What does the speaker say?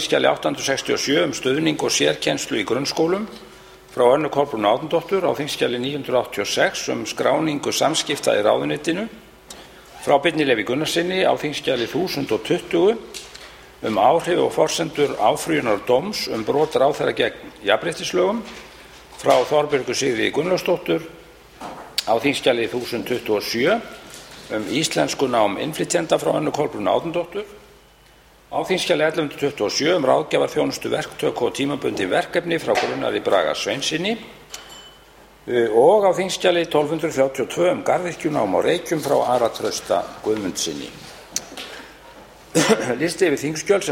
þingskjali 867 stuðning og sérkennslu í grunnskólum frá Önnu Kolbrúnu Árnadóttur, á þingskjali 986 skráningu samskipta í ráðuneytinu frá Birni Leví Gunnarssyni, á þingskjali 1020 áhrif og forsendur áfrýjunar dóms brot ráðherra gegn jafnréttislögum frá Þorbjörgu Sigríði Gunnlaugsdóttur, á þingskjali 1027 íslenskunám innflytjenda frá Önnu Kolbrúnu Árnadóttur, á þingskjali 1127 ráðgjafarþjónustu, verktöku og tímabundin verkefni frá Gunnari Braga Sveinssyni og á þingskjali 1232 garðyrkjunám á Reykjum frá Ara Trausta Guðmundssyni. Listi yfir þingskjöl sem